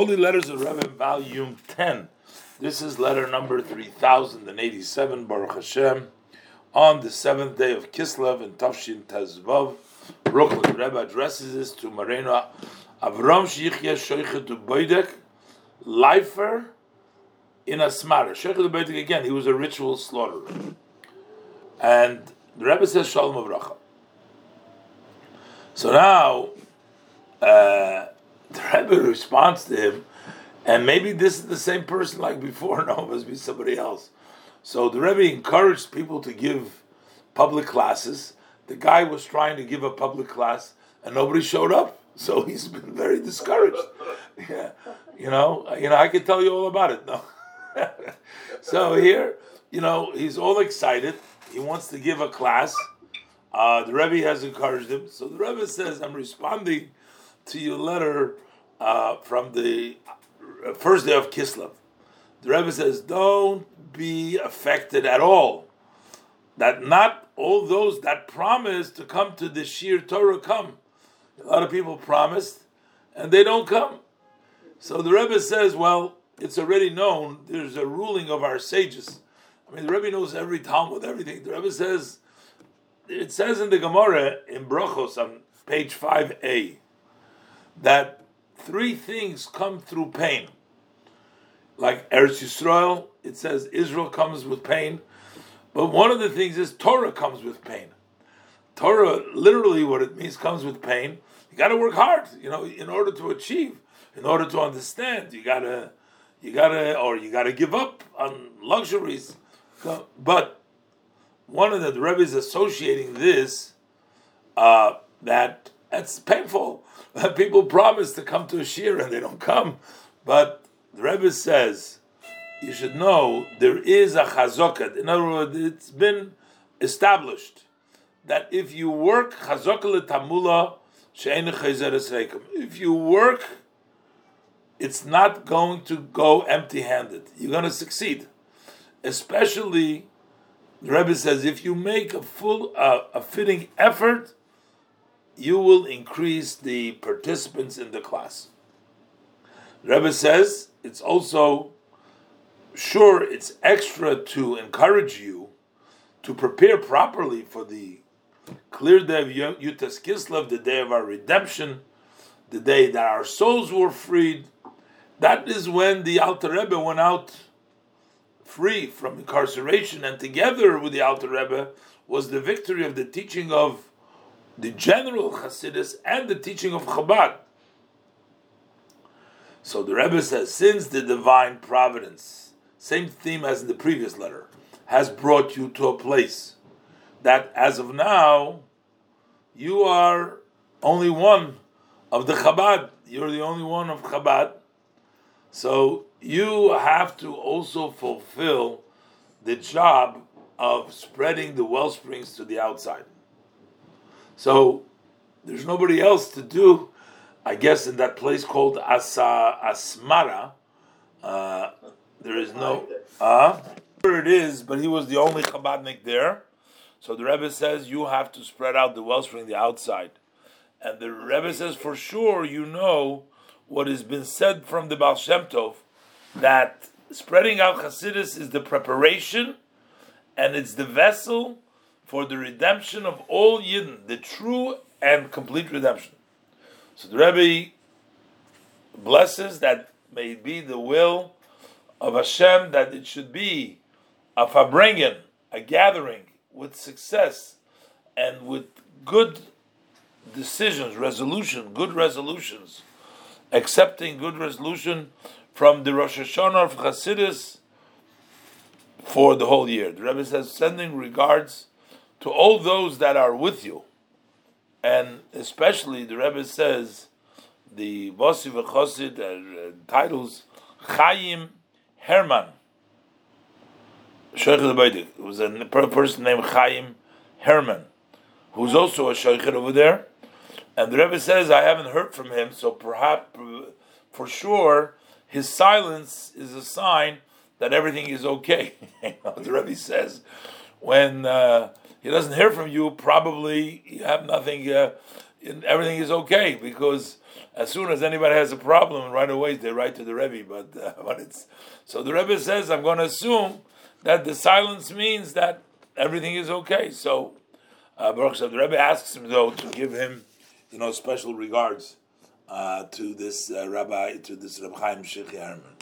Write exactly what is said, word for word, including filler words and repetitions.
Holy Letters of Rebbe, Volume ten. This is letter number three thousand eighty-seven, Baruch Hashem, on the seventh day of Kislev in Tafshin Tezvav. Brooklyn Rebbe addresses this to Marina Avram Shichya Shoichet Uboidek, Leifer in Asmara. Shoichet Uboidek, again, he was a ritual slaughterer. And the Rebbe says Shalom Avracha. So now, uh, the Rebbe responds to him, and maybe this is the same person like before. No, it must be somebody else. So the Rebbe encouraged people to give public classes. The guy was trying to give a public class, and nobody showed up. So he's been very discouraged. Yeah, you know, you know, I can tell you all about it. No, so here, you know, he's all excited. He wants to give a class. Uh, the Rebbe has encouraged him. So the Rebbe says, "I'm responding to your letter uh, from the first day of Kislev." The Rebbe says, don't be affected at all that not all those that promised to come to the Shir Torah come. A lot of people promised and they don't come. So the Rebbe says, well, it's already known, there's a ruling of our sages. I mean, the Rebbe knows every Talmud, everything. The Rebbe says, it says in the Gemara, in Brachos, on page five a, that three things come through pain. Like Eretz Yisrael, it says Israel comes with pain. But one of the things is Torah comes with pain. Torah, literally what it means, comes with pain. You got to work hard, you know, in order to achieve, in order to understand. You gotta, you gotta, or you gotta give up on luxuries. So, but one of the, the Rebbe is associating this uh, that that's painful. People promise to come to a shir and they don't come. But the Rebbe says, you should know there is a chazokah. In other words, it's been established that if you work chazokah letamula she'ein chayzeres reikum, if you work, it's not going to go empty-handed. You're going to succeed. Especially, the Rebbe says, if you make a full, uh, a fitting effort, you will increase the participants in the class. The Rebbe says it's also sure it's extra to encourage you to prepare properly for the clear day of Yutas Kislev, the day of our redemption, the day that our souls were freed. That is when the Alter Rebbe went out free from incarceration, and together with the Alter Rebbe was the victory of the teaching of the general Hasidus and the teaching of Chabad. So the Rebbe says, since the divine providence, same theme as in the previous letter, has brought you to a place that as of now, you are only one of the Chabad. You're the only one of Chabad. So you have to also fulfill the job of spreading the well springs to the outside. So there's nobody else to do, I guess, in that place called Asa Asmara. Uh, there is no, uh, where it is, but he was the only Chabadnik there. So the Rebbe says you have to spread out the wellspring the outside. And the Rebbe says for sure you know what has been said from the Baal Shem Tov, that spreading out Hasidus is the preparation and it's the vessel for the redemption of all Yidden, the true and complete redemption. So the Rebbe blesses that may it be the will of Hashem that it should be a farbrengen, a gathering with success and with good decisions, resolution, good resolutions, accepting good resolution from the Rosh Hashanah of Chassidus for the whole year. The Rebbe says, sending regards to all those that are with you. And especially, the Rebbe says, the Vossi v'Chosid uh, titles, Chaim Herman. Shoichet Uboidek. It was a person named Chaim Herman, who's also a Shoichet over there. And the Rebbe says, I haven't heard from him, so perhaps, for sure, his silence is a sign that everything is okay. The Rebbe says, when uh, he doesn't hear from you, probably you have nothing, uh, everything is okay, because as soon as anybody has a problem, right away they write to the Rebbe. But uh, but it's so the Rebbe says, I'm going to assume that the silence means that everything is okay. So uh, Baruch Hashem, the Rebbe asks him though to give him, you know, special regards uh, to this uh, rabbi, to this Reb Chaim Shechi Harman.